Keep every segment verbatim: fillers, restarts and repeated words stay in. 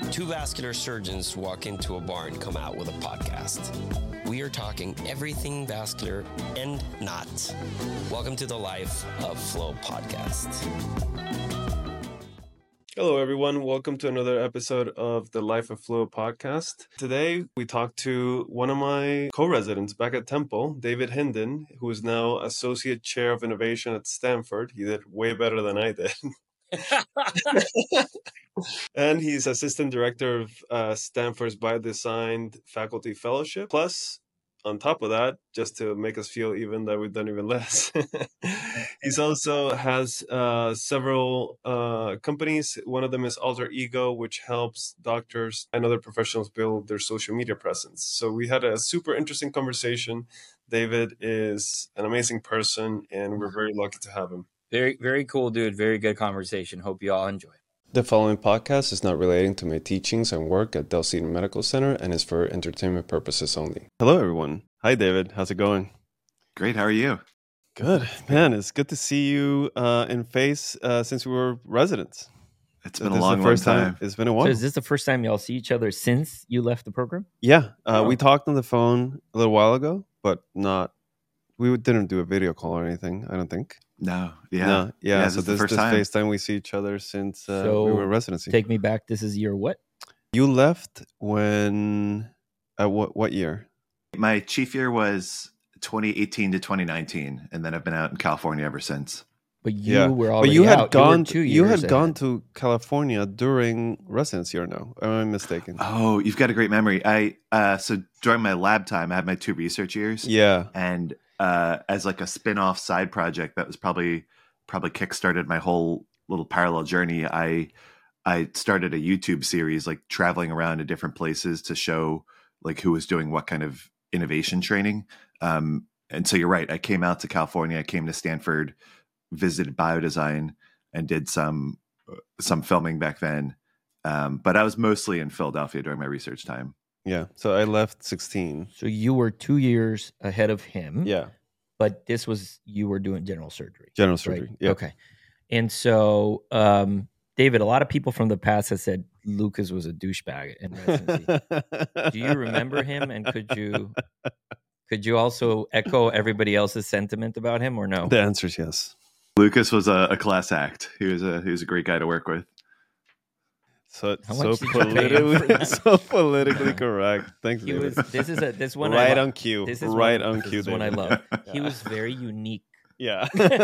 Two vascular surgeons walk into a bar and come out with a podcast. We are talking everything vascular and not. Welcome to the Life of Flow podcast. Hello, everyone. Welcome to another episode of the Life of Flow podcast. Today, we talked to one of my co-residents back at Temple, David Hinden, who is now Associate Chair of Innovation at Stanford. He did way better than I did. And he's Assistant Director of uh, Stanford's Biodesign Faculty Fellowship. Plus, on top of that, just to make us feel even that we've done even less, he's also has uh, several uh, companies. One of them is Alter Ego, which helps doctors and other professionals build their social media presence. So we had a super interesting conversation. David is an amazing person, and we're very lucky to have him. Very, very cool, dude. Very good conversation. Hope you all enjoy. The following podcast is not relating to my teachings and work at Del Cedar Medical Center and is for entertainment purposes only. Hello, everyone. Hi, David. How's it going? Great. How are you? Good. Man, it's good to see you uh, in face uh, since we were residents. It's been this a long, long time. time. It's been a while. So is this the first time y'all see each other since you left the program? Yeah. Uh, oh. We talked on the phone a little while ago, but not, we didn't do a video call or anything, I don't think. No, yeah, no, yeah. yeah so this, this is this time. FaceTime we see each other since uh, so we were in residency. Take me back. This is year what? You left when? At what what year? My chief year was twenty eighteen to twenty nineteen, and then I've been out in California ever since. But you yeah. were already But you had out. gone. You, two you years had gone ahead. to California during residency, or no? Am I mistaken? Oh, you've got a great memory. I uh, so during my lab time, I had my two research years. Yeah, and uh, as like a spin-off side project, that was probably. probably kickstarted my whole little parallel journey. I I started a YouTube series, like traveling around to different places to show like who was doing what kind of innovation training. Um, and so you're right. I came out to California. I came to Stanford, visited Biodesign, and did some some filming back then. Um, but I was mostly in Philadelphia during my research time. Yeah. So I left sixteen. So you were two years ahead of him. Yeah. But this was, you were doing general surgery. General surgery, right? yeah. Okay. And so, um, David, a lot of people from the past have said Lucas was a douchebag in residency. Do you remember him? And could you could you also echo everybody else's sentiment about him or no? The answer is yes. Lucas was a, a class act. He was a he was a great guy to work with. So How so much did you pay him for politically that? so politically correct. Thanks, He David. was. This is a. This one. right I love. on cue. This is right one, on this cue. is one I David. love. Yeah. He was very unique. Yeah.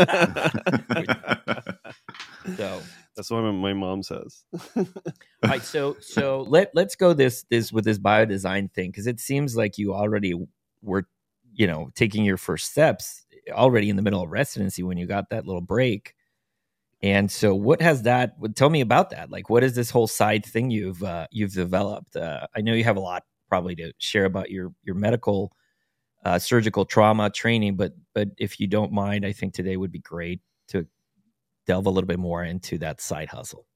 So that's what my mom says. all right. So so let let's go this this with this biodesign thing, because it seems like you already were, you know, taking your first steps already in the middle of residency when you got that little break. And so what has that, tell me about that. Like, what is this whole side thing you've, uh, you've developed? Uh, I know you have a lot probably to share about your, your medical, uh, surgical trauma training, but, but if you don't mind, I think today would be great to delve a little bit more into that side hustle.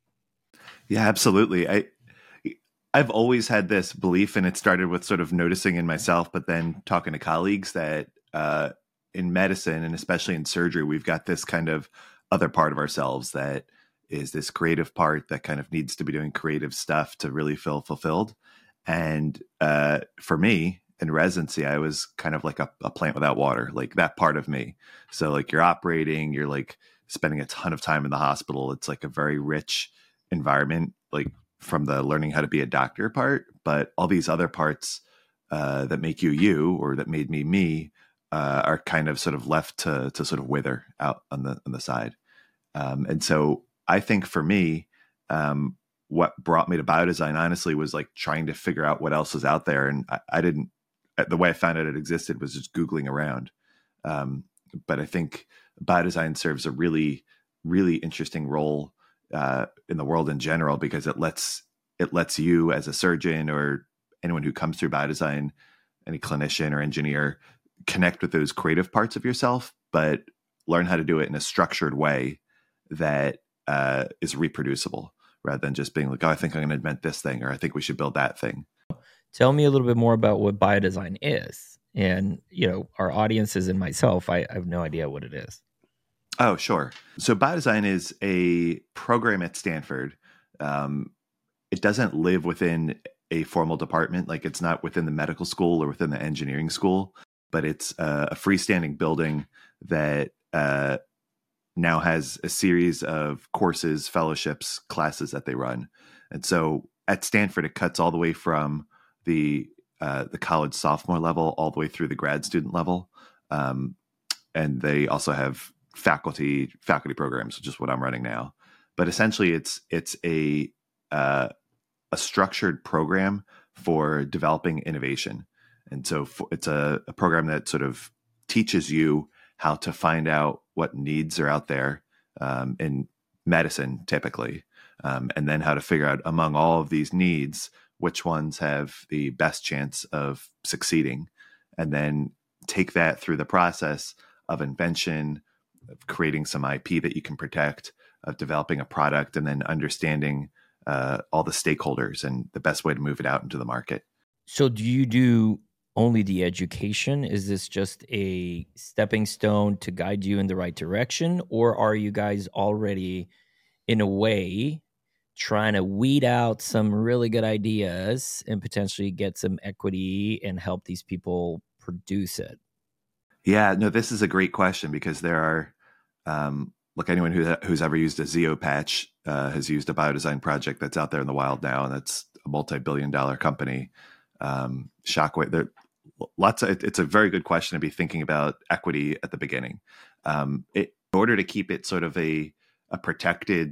Yeah, absolutely. I, I've always had this belief, and it started with sort of noticing in myself, but then talking to colleagues that, uh, in medicine and especially in surgery, we've got this kind of other part of ourselves that is this creative part that kind of needs to be doing creative stuff to really feel fulfilled. And uh, for me in residency, I was kind of like a, a plant without water, like that part of me. So like you're operating, you're like spending a ton of time in the hospital. It's like a very rich environment, like from the learning how to be a doctor part, but all these other parts uh, that make you you, or that made me me, Uh, are kind of sort of left to to sort of wither out on the on the side, um, and so I think for me, um, what brought me to biodesign honestly was like trying to figure out what else was out there, and I, I didn't. The way I found out it existed was just Googling around, um, but I think biodesign serves a really really interesting role uh, in the world in general, because it lets it lets you as a surgeon or anyone who comes through biodesign, any clinician or engineer, connect with those creative parts of yourself, but learn how to do it in a structured way that uh, is reproducible, rather than just being like, oh, I think I'm going to invent this thing, or I think we should build that thing. Tell me a little bit more about what biodesign is. And, you know, our audiences and myself, I, I have no idea what it is. Oh, sure. So biodesign is a program at Stanford. Um, it doesn't live within a formal department. Like it's not within the medical school or within the engineering school, but it's a, a freestanding building that uh, now has a series of courses, fellowships, classes that they run. And so at Stanford, it cuts all the way from the uh, the college sophomore level all the way through the grad student level. Um, and they also have faculty faculty programs, which is what I'm running now. But essentially, it's it's a uh, a structured program for developing innovation. And so for, it's a, a program that sort of teaches you how to find out what needs are out there um, in medicine, typically, um, and then how to figure out among all of these needs, which ones have the best chance of succeeding, and then take that through the process of invention, of creating some I P that you can protect, of developing a product, and then understanding uh, all the stakeholders and the best way to move it out into the market. So do you do only the education? Is this just a stepping stone to guide you in the right direction? Or are you guys already, in a way, trying to weed out some really good ideas and potentially get some equity and help these people produce it? Yeah, no, this is a great question because there are, um, look, anyone who, who's ever used a Zeo patch uh, has used a biodesign project that's out there in the wild now, and that's a multi-billion dollar company. Um, Shockwave, there lots of, it, it's a very good question to be thinking about equity at the beginning. Um, it, in order to keep it sort of a, a protected,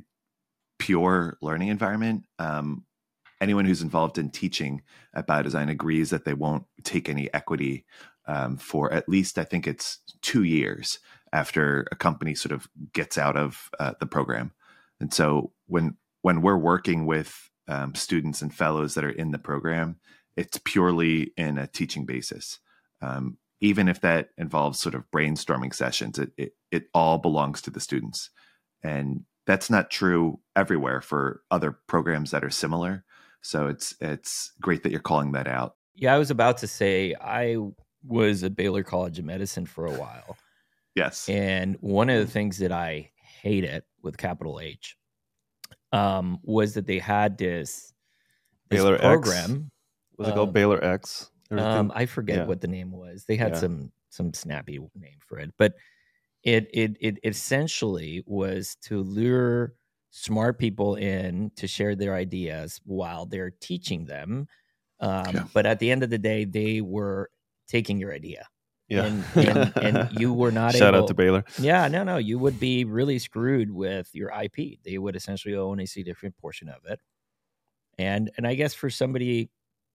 pure learning environment, um, anyone who's involved in teaching at biodesign agrees that they won't take any equity um, for at least, I think it's two years after a company sort of gets out of uh, the program. And so when when we're working with um, students and fellows that are in the program, it's purely in a teaching basis. Um, even if that involves sort of brainstorming sessions, it, it it all belongs to the students. And that's not true everywhere for other programs that are similar. So it's it's great that you're calling that out. Yeah, I was about to say I was at Baylor College of Medicine for a while. Yes. And one of the things that I hated with capital H um, was that they had this, this Baylor program. X. Was it um, called Baylor X? Um, I forget yeah. what the name was. They had Yeah. some some snappy name for it, but it it it essentially was to lure smart people in to share their ideas while they're teaching them. Um, Yeah. But at the end of the day, they were taking your idea. Yeah. And, and, and you were not Shout able, out to Baylor. Yeah, no, no. You would be really screwed with your I P. They would essentially own a significant portion of it. And and I guess for somebody,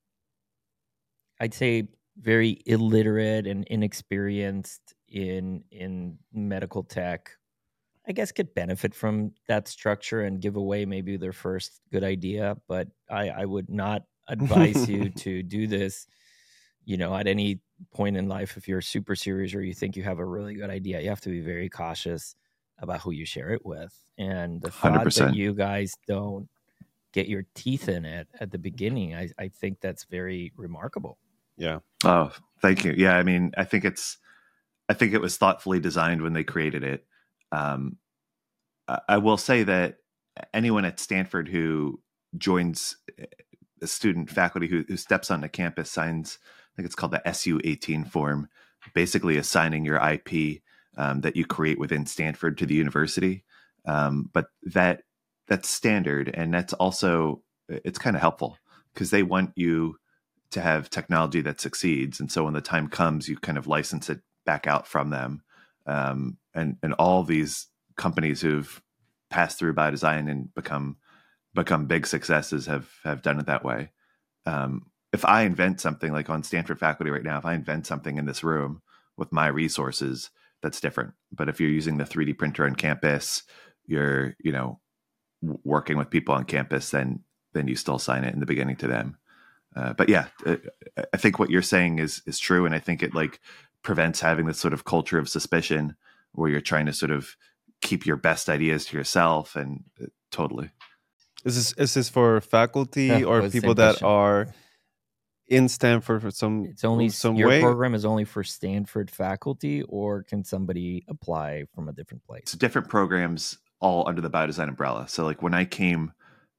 I'd say very illiterate and inexperienced in in medical tech, I guess could benefit from that structure and give away maybe their first good idea. But I, I would not advise you to do this, you know, at any point in life. If you're super serious or you think you have a really good idea, you have to be very cautious about who you share it with. And the thought one hundred percent. that you guys don't get your teeth in it at the beginning, I, I think that's very remarkable. Yeah. Oh, thank you. Yeah, I mean, I think it's, I think it was thoughtfully designed when they created it. Um, I, I will say that anyone at Stanford who joins a student faculty who, who steps onto campus signs, I think it's called the S U eighteen form, basically assigning your I P um, that you create within Stanford to the university. Um, but that that's standard, and that's also, it's kind of helpful because they want you to have technology that succeeds. And so when the time comes, you kind of license it back out from them. Um, and, and all these companies who've passed through biodesign and become become big successes have have done it that way. Um, if I invent something like on Stanford faculty right now, if I invent something in this room with my resources, that's different. But if you're using the three D printer on campus, you're, you know, working with people on campus, then then you still sign it in the beginning to them. Uh, but yeah, I think what you're saying is is true, and I think it like prevents having this sort of culture of suspicion where you're trying to sort of keep your best ideas to yourself. And uh, totally. Is this is this for faculty Yeah, or was the people that question. are in Stanford for some It's only some your way? program is only for Stanford faculty, or can somebody apply from a different place? It's different programs all under the biodesign umbrella. So like when I came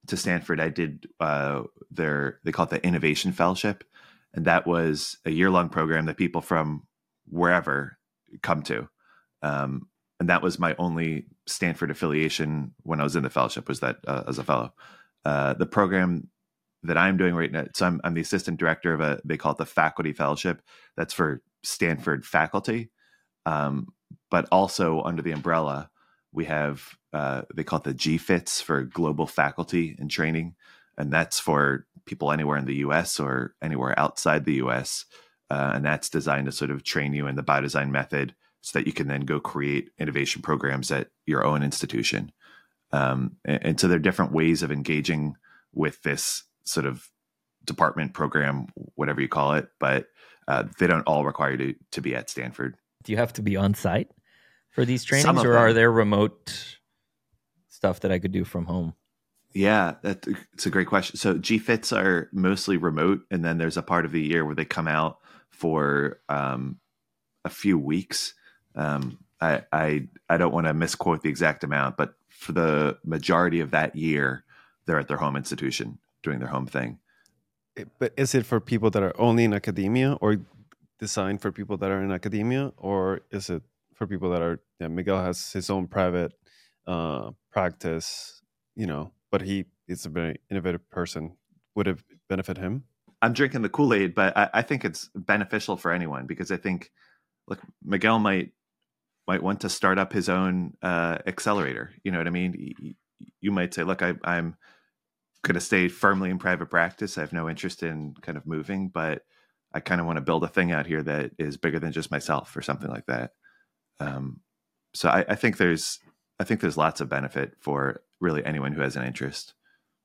to Stanford, I did uh, their, they call it the Innovation Fellowship. And that was a year-long program that people from wherever come to. Um, and that was my only Stanford affiliation when I was in the fellowship, was that uh, as a fellow. Uh, the program that I'm doing right now, so I'm, I'm the assistant director of a, they call it the Faculty Fellowship. That's for Stanford faculty. Um, but also under the umbrella, we have, uh, they call it the G FITS for Global Faculty and Training. And that's for people anywhere in the U S or anywhere outside the U S. Uh, and that's designed to sort of train you in the biodesign method so that you can then go create innovation programs at your own institution. Um, and, and so there are different ways of engaging with this sort of department, program, whatever you call it, but uh, they don't all require you to, to be at Stanford. Do you have to be on site for these Some trainings, of or them. are there remote stuff that I could do from home? Yeah, that, it's a great question. So G FITs are mostly remote, and then there's a part of the year where they come out for um, a few weeks. Um, I, I I don't want to misquote the exact amount, but for the majority of that year, they're at their home institution doing their home thing. But is it for people that are only in academia, or designed for people that are in academia, or is it for people that are, yeah, Miguel has his own private uh, practice, you know, but he is a very innovative person. Would it benefit him? I'm drinking the Kool-Aid, but I, I think it's beneficial for anyone, because I think, look, Miguel might might want to start up his own uh, accelerator. You know what I mean? You might say, look, I, I'm going to stay firmly in private practice. I have no interest in kind of moving, but I kind of want to build a thing out here that is bigger than just myself, or something like that. Um, so I, I think there's, I think there's lots of benefit for really anyone who has an interest.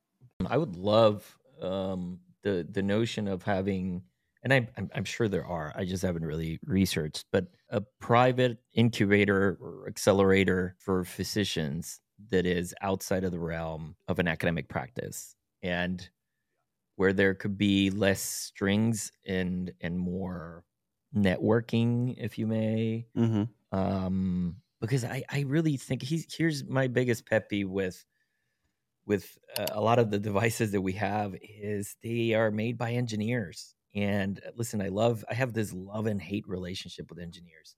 I would love um, the the notion of having, and I, I'm I'm sure there are, I just haven't really researched, but a private incubator or accelerator for physicians that is outside of the realm of an academic practice, and where there could be less strings and and more networking, if you may. Mm-hmm. Um, because I, I really think he's here's my biggest pet peeve with with uh, a lot of the devices that we have is they are made by engineers. And listen, I love I have this love and hate relationship with engineers.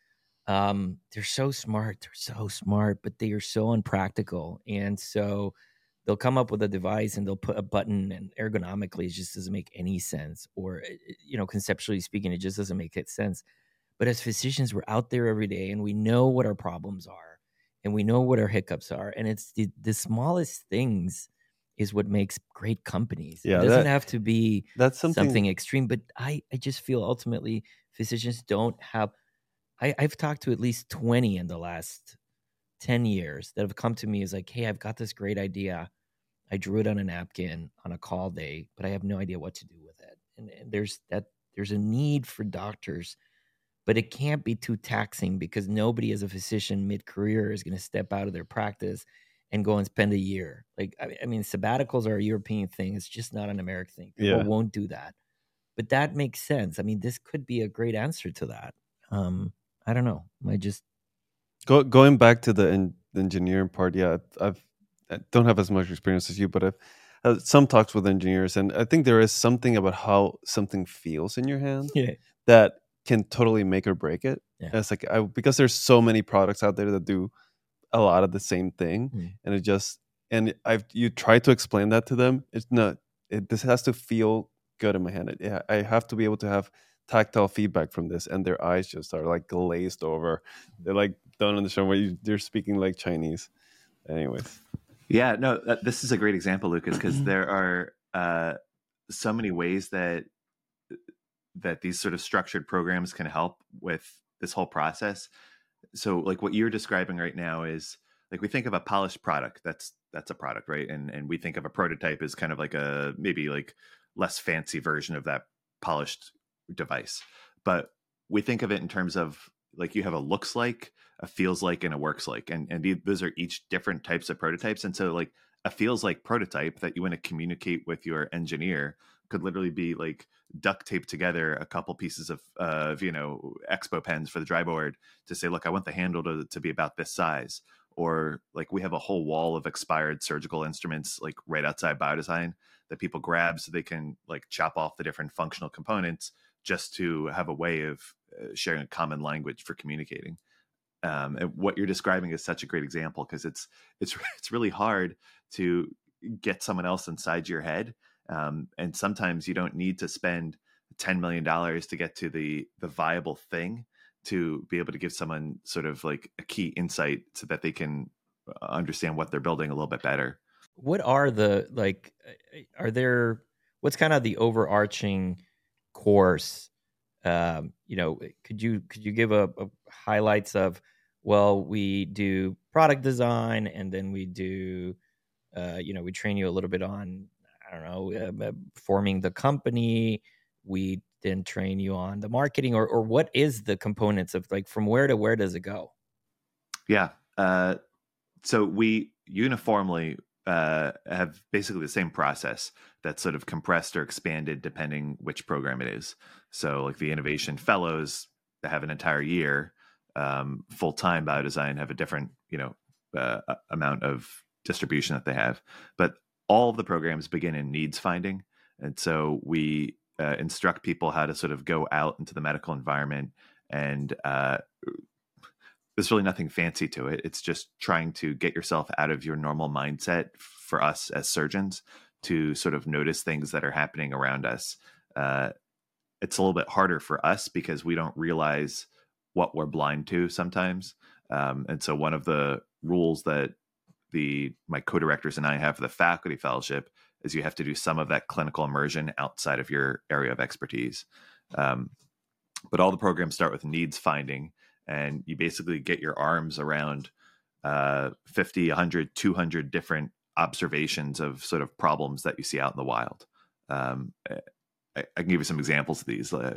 Um, they're so smart, they're so smart, but they are so unpractical. And so they'll come up with a device and they'll put a button, and ergonomically it just doesn't make any sense. Or, you know, conceptually speaking, it just doesn't make sense. But as physicians, we're out there every day and we know what our problems are and we know what our hiccups are. And it's the, the smallest things is what makes great companies. Yeah, it doesn't that- have to be That's something. something extreme, but I, I just feel ultimately physicians don't have, I, I've talked to at least twenty in the last ten years that have come to me as like, hey, I've got this great idea. I drew it on a napkin on a call day, but I have no idea what to do with it. And, and there's that, there's a need for doctors, but it can't be too taxing, because nobody as a physician mid-career is going to step out of their practice and go and spend a year. Like, I, I mean, sabbaticals are a European thing. It's just not an American thing. People Yeah. won't do that. But that makes sense. I mean, this could be a great answer to that. Um, I don't know. I just Go, going back to the, en- the engineering part, yeah, I've I don't have as much experience as you, but I've had some talks with engineers, and I think there is something about how something feels in your hand yeah. that can totally make or break it. Yeah. And it's like I, because there's so many products out there that do a lot of the same thing, Mm. and it just and I've you try to explain that to them. It's not. It this has to feel good in my hand. It, I have to be able to have tactile feedback from this, and their eyes just are like glazed over. They're like don't understand what you, they're speaking like Chinese. Anyways, Yeah, no, that, this is a great example, Lucas, because there are uh, so many ways that that these sort of structured programs can help with this whole process. So, like what you're describing right now is like we think of a polished product. That's that's a product, right? And and we think of a prototype as kind of like a maybe like less fancy version of that polished device. But we think of it in terms of like you have a looks like, a feels like, and a works like, and and the, those are each different types of prototypes. And so like a feels like prototype that you want to communicate with your engineer could literally be like duct taped together a couple pieces of uh, of you know expo pens for the dry board to say, look, I want the handle to, to be about this size. or like we have a whole wall of expired surgical instruments like right outside Biodesign that people grab so they can like chop off the different functional components just to have a way of uh, sharing a common language for communicating. Um, and what you're describing is such a great example because it's it's it's really hard to get someone else inside your head, um, and sometimes you don't need to spend ten million dollars to get to the the viable thing to be able to give someone sort of like a key insight so that they can understand what they're building a little bit better. What are the, like, are there, what's kind of the overarching course? Um, you know, could you, could you give a, a highlights of, well, we do product design and then we do, uh, you know, we train you a little bit on, I don't know, uh, forming the company. We then train you on the marketing, or or what is the components of, like, from where to where does it go? Yeah. Uh, so we uniformly uh, have basically the same process that's sort of compressed or expanded depending which program it is. So like the Innovation Fellows that have an entire year, um, full-time Biodesign have a different, you know, uh, amount of distribution that they have. But all of the programs begin in needs finding. And so we uh, instruct people how to sort of go out into the medical environment, and uh, there's really nothing fancy to it. It's just trying to get yourself out of your normal mindset for us as surgeons to sort of notice things that are happening around us. Uh, it's a little bit harder for us because we don't realize what we're blind to sometimes. Um, and so one of the rules that the my co-directors and I have for the faculty fellowship is you have to do some of that clinical immersion outside of your area of expertise. Um, but all the programs start with needs finding, and you basically get your arms around uh, fifty, one hundred, two hundred different observations of sort of problems that you see out in the wild. Um, I, I can give you some examples of these. Uh,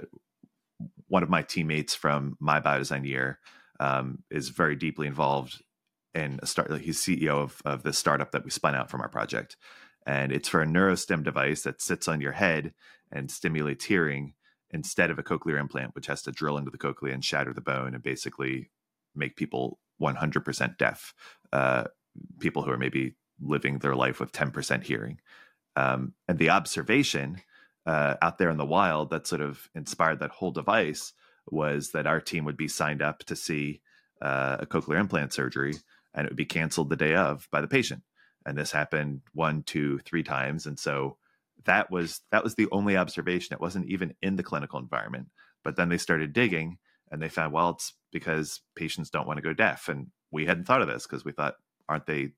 one of my teammates from my Biodesign year um, is very deeply involved in a start. Like he's C E O of, of this startup that we spun out from our project. And it's for a neurostim device that sits on your head and stimulates hearing instead of a cochlear implant, which has to drill into the cochlea and shatter the bone and basically make people one hundred percent deaf, uh, people who are maybe living their life with ten percent hearing. Um, and the observation uh, out there in the wild that sort of inspired that whole device was that our team would be signed up to see uh, a cochlear implant surgery, and it would be canceled the day of by the patient. And this happened one, two, three times. And so that was that was the only observation. It wasn't even in the clinical environment. But then they started digging and they found, well, it's because patients don't want to go deaf. And we hadn't thought of this because we thought, aren't they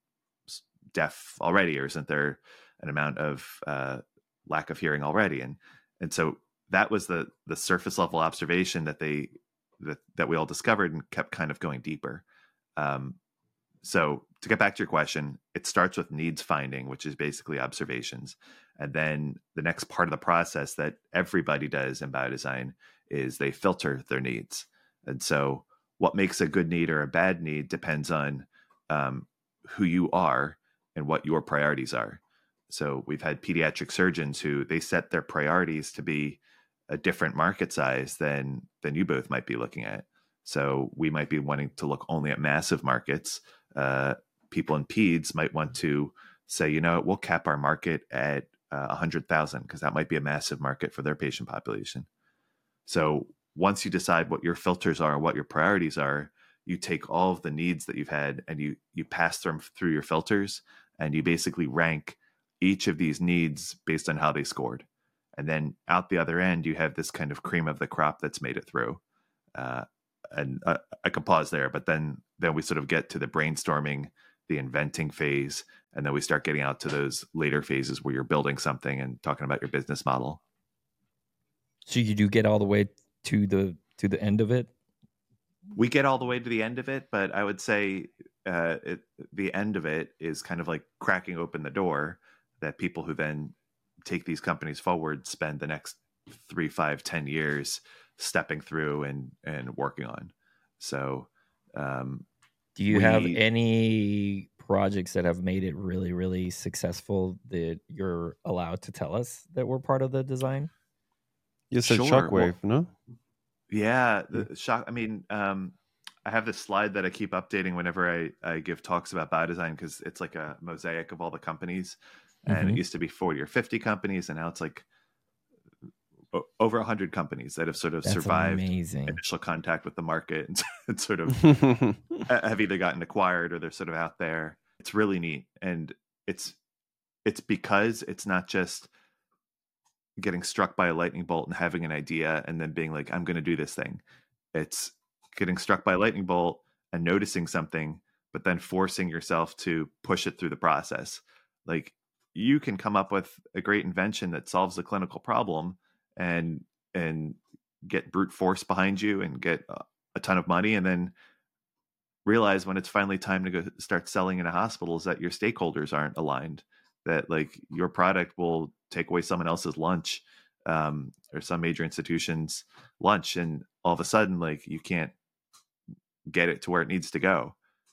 deaf already? Or isn't there an amount of uh, lack of hearing already? And and so that was the the surface level observation that they that, that we all discovered and kept kind of going deeper. Um, So to get back to your question, it starts with needs finding, which is basically observations. And then the next part of the process that everybody does in Biodesign is they filter their needs. And so what makes a good need or a bad need depends on um, who you are and what your priorities are. So we've had pediatric surgeons who they set their priorities to be a different market size than than you both might be looking at. So we might be wanting to look only at massive markets. Uh, people in peds might want to say, you know, we'll cap our market at uh, one hundred thousand because that might be a massive market for their patient population. So once you decide what your filters are, what your priorities are, you take all of the needs that you've had and you you pass them through your filters, and you basically rank each of these needs based on how they scored. And then out the other end, you have this kind of cream of the crop that's made it through. Uh, and uh, I could pause there, but then then we sort of get to the brainstorming, the inventing phase, and then we start getting out to those later phases where you're building something and talking about your business model. So you do get all the way to the to the end of it? We get all the way to the end of it, but I would say uh, it, the end of it is kind of like cracking open the door that people who then take these companies forward spend the next three, five, ten years stepping through and and working on. So um do you we, have any projects that have made it really, really successful that you're allowed to tell us that were part of the design? You said sure. Shockwave, well, no? Yeah, the shock. I mean, um, I have this slide that I keep updating whenever I, I give talks about biodesign, because it's like a mosaic of all the companies. And Mm-hmm. it used to be forty or fifty companies, and now it's like o- over one hundred companies that have sort of That's survived amazing. initial contact with the market and, and sort of have either gotten acquired or they're sort of out there. It's really neat. And it's it's because it's not just getting struck by a lightning bolt and having an idea and then being like, I'm going to do this thing. It's getting struck by a lightning bolt and noticing something, but then forcing yourself to push it through the process. Like, you can come up with a great invention that solves a clinical problem and and get brute force behind you and get a, a ton of money, and then realize when it's finally time to go start selling into hospitals that your stakeholders aren't aligned, that like your product will take away someone else's lunch, um, or some major institution's lunch, and all of a sudden like you can't get it to where it needs to go.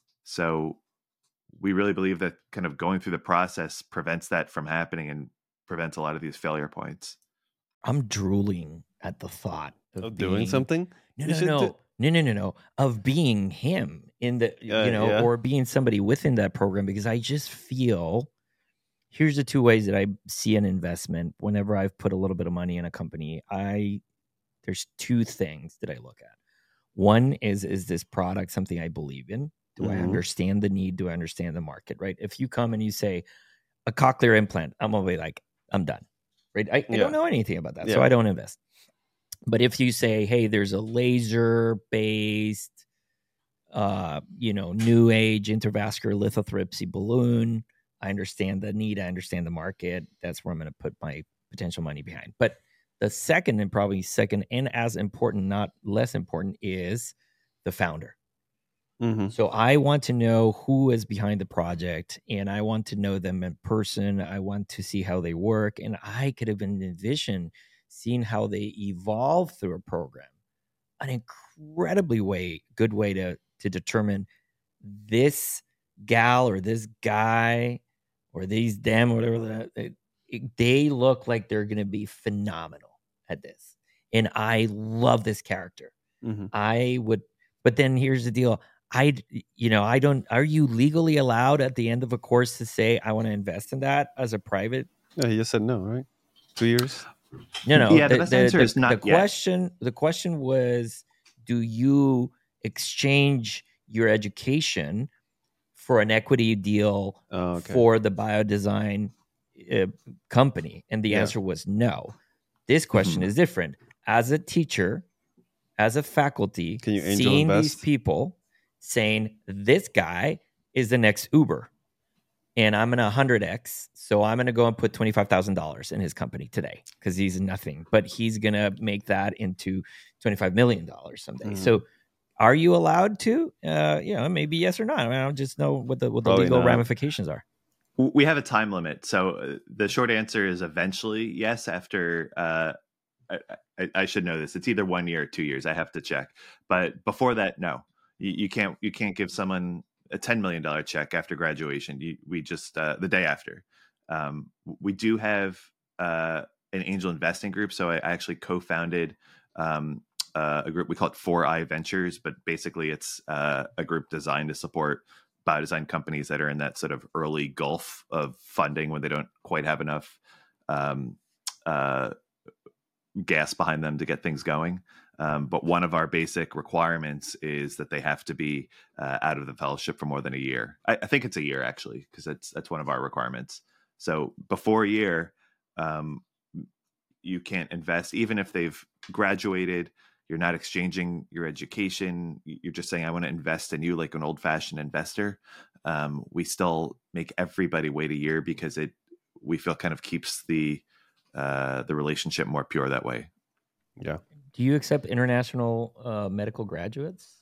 So we really believe that kind of going through the process prevents that from happening and prevents a lot of these failure points. I'm drooling at the thought of Oh, being, doing something? No, You no, should no, do- no, no, no, no. Of being him in the, Uh, you know, yeah. or being somebody within that program, because I just feel. Here's the two ways that I see an investment. Whenever I've put a little bit of money in a company, I there's two things that I look at. One is, is this product something I believe in? Do I Mhm. understand the need? Do I understand the market? Right? If you come and you say a cochlear implant, I'm gonna be like, I'm done. Right? I, I Yeah. don't know anything about that, Yeah. so I don't invest. But if you say, hey, there's a laser based, uh, you know, new age intravascular lithotripsy balloon, I understand the need. I understand the market. That's where I'm going to put my potential money behind. But the second, and probably second and as important, not less important, is the founder. Mhm. So I want to know who is behind the project, and I want to know them in person. I want to see how they work. And I could have envisioned seeing how they evolve through a program. An incredibly way, good way to, to determine this gal or this guy or these them, whatever that they, they look like they're going to be phenomenal at this. And I love this character. Mhm. I would, but then here's the deal. I, you know, I don't, are you legally allowed at the end of a course to say, I want to invest in that as a private? Yeah, you just said no, right? Two years? No, no. Yeah, the best answer is not the yet. question, the question was, do you exchange your education for an equity deal Oh, okay. for the biodesign uh, company? And the Yeah. answer was no. This question Mhm. is different. As a teacher, as a faculty, Can you angel seeing these invest? people saying, this guy is the next Uber, and I'm going to one hundred X. So I'm going to go and put twenty-five thousand dollars in his company today because he's nothing, but he's going to make that into twenty-five million dollars someday. Mhm. So are you allowed to? Uh, you know, maybe yes or not. I, mean, I don't just know what the, what the Probably legal not. ramifications are. We have a time limit. So uh, the short answer is eventually yes. After, uh, I, I, I should know this. It's either one year or two years. I have to check. But before that, no. You, you can't. You can't give someone a ten million dollars check after graduation. You, we just uh, the day after. Um, we do have uh, an angel investing group. So I, I actually co-founded um, uh, a group. We call it four I Ventures, but basically it's uh, a group designed to support biodesign companies that are in that sort of early gulf of funding when they don't quite have enough um, uh, gas behind them to get things going. Um, but one of our basic requirements is that they have to be uh, out of the fellowship for more than a year. I, I think it's a year actually, because that's that's one of our requirements. So before a year, um, you can't invest, even if they've graduated. You're not exchanging your education. You're just saying, I want to invest in you like an old-fashioned investor. Um, we still make everybody wait a year because it we feel kind of keeps the uh, the relationship more pure that way. Yeah. Do you accept international uh, medical graduates?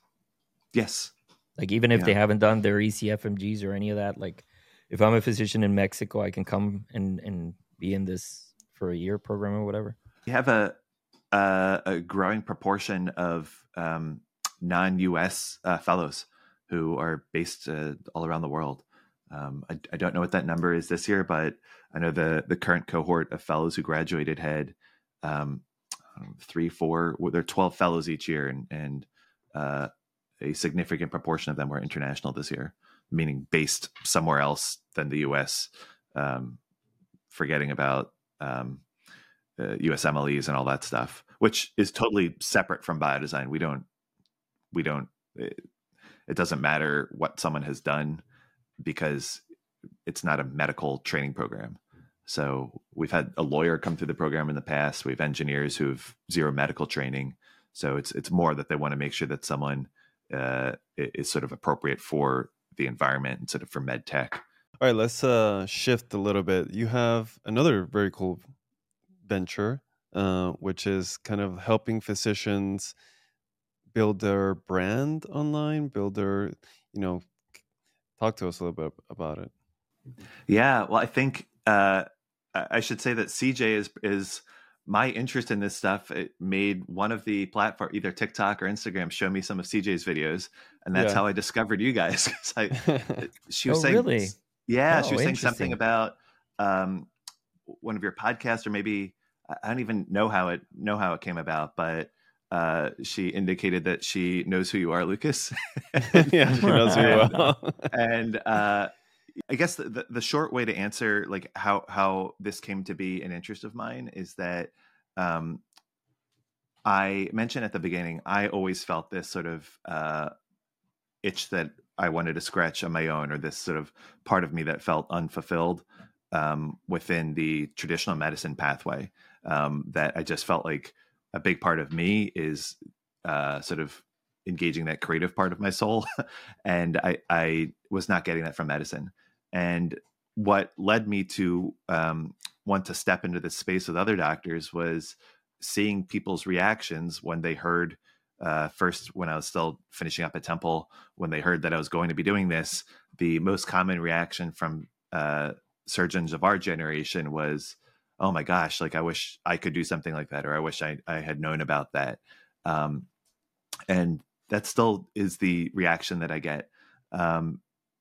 Yes. Like even if Yeah. they haven't done their E C F M Gs or any of that, like if I'm a physician in Mexico, I can come and, and be in this for a year program or whatever. We have a a, a growing proportion of um, non-U S uh, fellows who are based uh, all around the world. Um, I, I don't know what that number is this year, but I know the the current cohort of fellows who graduated had um, three, four. Well, there are twelve fellows each year, and and uh, a significant proportion of them were international this year, meaning based somewhere else than the U S, um, forgetting about um, uh, U S M L Es and all that stuff, which is totally separate from biodesign. We don't, we don't, it, it doesn't matter what someone has done because it's not a medical training program. So we've had a lawyer come through the program in the past. We have engineers who've zero medical training. So it's it's more that they want to make sure that someone uh, is sort of appropriate for the environment and sort of for med tech. All right, let's uh, shift a little bit. You have another very cool venture, uh, which is kind of helping physicians build their brand online, build their, you know, talk to us a little bit about it. Yeah, well, I think uh, I should say that C J is is my interest in this stuff. It made one of the platform, either TikTok or Instagram, show me some of C J's videos, and that's Yeah. how I discovered you guys. 'Cause I, she was Oh, saying, really? yeah, Oh, she was saying something interesting. about um, one of your podcasts, or maybe I don't even know how it know how it came about, but uh, she indicated that she knows who you are, Lucas. Yeah, she knows you And- well. and uh, I guess the, the, the short way to answer like how how this came to be an interest of mine is that um, I mentioned at the beginning, I always felt this sort of uh, itch that I wanted to scratch on my own, or this sort of part of me that felt unfulfilled um, within the traditional medicine pathway. Um, that I just felt like a big part of me is uh, sort of engaging that creative part of my soul. And I, I was not getting that from medicine. And what led me to um, want to step into this space with other doctors was seeing people's reactions when they heard, uh, first when I was still finishing up at Temple, when they heard that I was going to be doing this, the most common reaction from uh, surgeons of our generation was, oh my gosh, like I wish I could do something like that, or I wish I, I had known about that. Um, and that still is the reaction that I get. Um,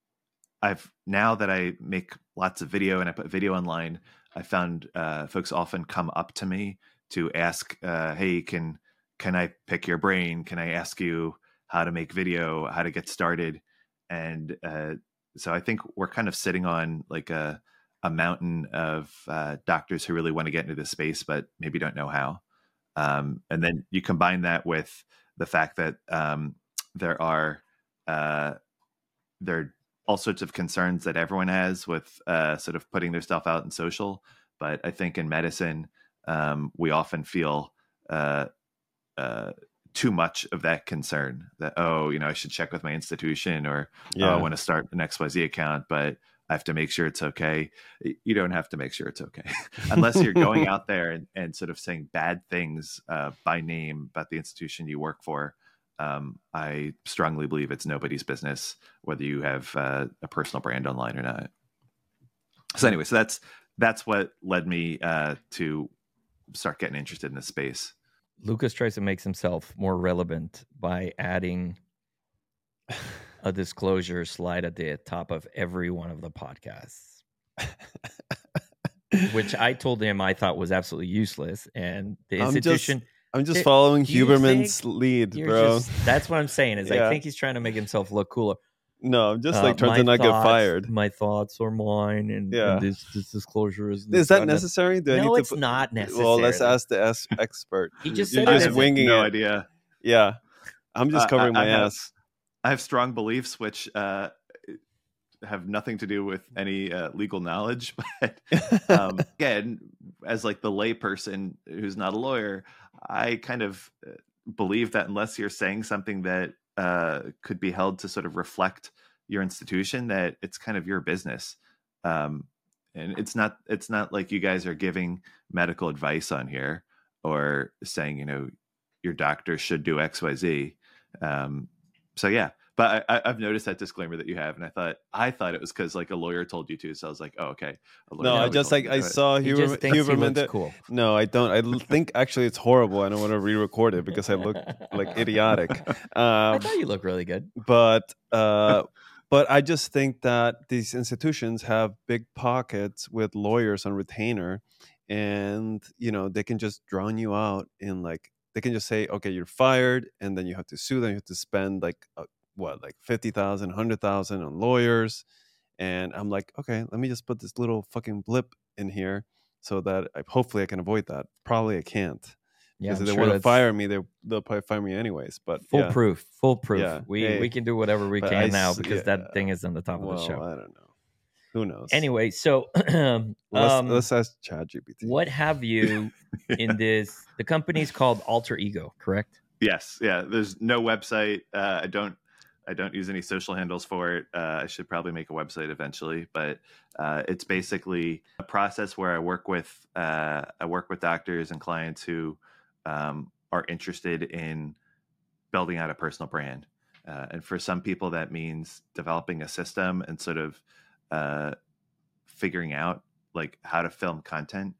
I've now that I make lots of video and I put video online, I found uh, folks often come up to me to ask, uh, "Hey, can can I pick your brain? Can I ask you how to make video, how to get started?" And uh, so I think we're kind of sitting on like a a mountain of uh, doctors who really want to get into this space, but maybe don't know how. Um, and then you combine that with the fact that um, there are uh, there are all sorts of concerns that everyone has with uh, sort of putting their stuff out in social. But I think in medicine, um, we often feel uh, uh, too much of that concern that, oh, you know, I should check with my institution, or Yeah. oh, I want to start an X Y Z account, but I have to make sure it's okay. You don't have to make sure it's okay unless you're going out there and, and sort of saying bad things uh, by name about the institution you work for. Um, I strongly believe it's nobody's business whether you have uh, a personal brand online or not. So anyway, so that's that's what led me uh, to start getting interested in this space. Lucas tries to make himself more relevant by adding a disclosure slide at the top of every one of the podcasts, which I told him I thought was absolutely useless. And the I'm just- institution, I'm just It- following do you Huberman's think lead, you're bro. just, that's what I'm saying is Yeah. I think he's trying to make himself look cooler. No, I'm just Uh, like trying my to not get thoughts- fired. My thoughts are mine, and, Yeah. and this, this disclosure is. Is that not- necessary? Do I No, need to it's put- not necessary. Well, let's ask the es- expert. He just You're said it just isn't. winging no it. idea. Yeah, I'm just Uh, covering I- my I have- ass. I have strong beliefs which uh, have nothing to do with any uh, legal knowledge, but um, again, as like the layperson who's not a lawyer, I kind of uh, believe that unless you're saying something that uh, could be held to sort of reflect your institution, that it's kind of your business. Um, and it's not it's not like you guys are giving medical advice on here or saying, you know, your doctor should do X Y Z. Um, so yeah. But I, I've noticed that disclaimer that you have, and I thought I thought it was because like a lawyer told you to. So I was like, oh, okay. A lawyer No, I probably just told like me to I do it. saw He Huber, just thinks he Huberman. looks that- cool. No, I don't. I l- think actually it's horrible. I don't want to re-record it because I look like idiotic. I Um, thought you looked really good. but uh, but I just think that these institutions have big pockets with lawyers on retainer, and you know they can just drown you out in like they can just say, okay, you're fired, and then you have to sue them. You have to spend like uh, what, like fifty thousand, one hundred thousand on lawyers. And I'm like, okay, let me just put this little fucking blip in here so that I, hopefully I can avoid that. Probably I can't. Yeah, Because I'm if they sure want to that's fire me, they, they'll probably fire me anyways. But full yeah, proof, full proof. Yeah. We Hey, we can do whatever we but can I now s- because yeah, that thing is on the top well, of the show. I don't know. Who knows? Anyway, so um, let's, let's ask ChatGPT. what have you in this? The company's called Alter Ego, correct? Yes, yeah. There's no website. Uh, I don't. I don't use any social handles for it. Uh, I should probably make a website eventually, but uh, it's basically a process where I work with uh, I work with doctors and clients who um, are interested in building out a personal brand. Uh, and for some people, that means developing a system and sort of uh, figuring out like how to film content.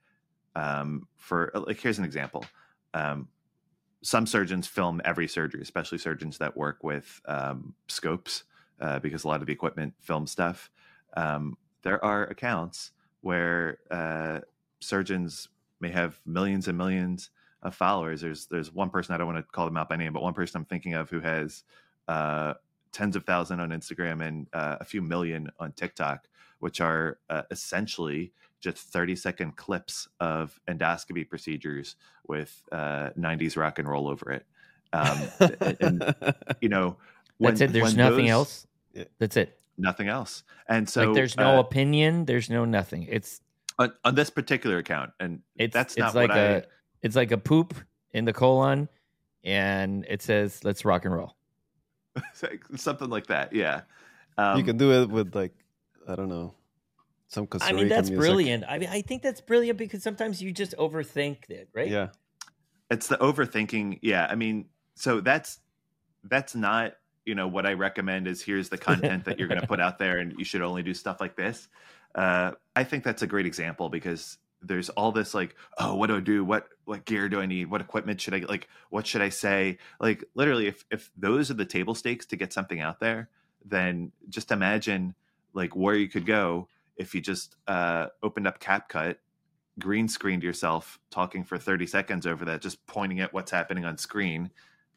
Um, for like, here's an example. Um, some surgeons film every surgery, especially surgeons that work with um, scopes, uh, because a lot of the equipment film stuff. Um, there are accounts where uh, surgeons may have millions and millions of followers. There's there's one person, I don't want to call them out by name, but one person I'm thinking of who has uh, tens of thousands on Instagram and uh, a few million on TikTok, which are uh, essentially just thirty second clips of endoscopy procedures with uh, nineties rock and roll over it. Um, and, you know, when, That's it. There's when nothing those, else. Yeah. That's it. Nothing else. And so like there's no uh, opinion. There's no nothing. It's on, on this particular account, and it's that's it's not like what a I. it's like a poop in the colon, and it says let's rock and roll. Something like that. Yeah. Um, you can do it with like, I don't know, some Costa I mean, Rican that's music. brilliant. I mean, I think that's brilliant because sometimes you just overthink it, right? Yeah. It's the overthinking. Yeah. I mean, so that's that's not, you know, what I recommend is here's the content that you're going to put out there and you should only do stuff like this. Uh, I think that's a great example because there's all this like, oh, what do I do? What what gear do I need? What equipment should I get? Like, what should I say? Like, literally, if if those are the table stakes to get something out there, then just imagine like where you could go if you just uh, opened up CapCut, green screened yourself talking for thirty seconds over that, just pointing at what's happening on screen,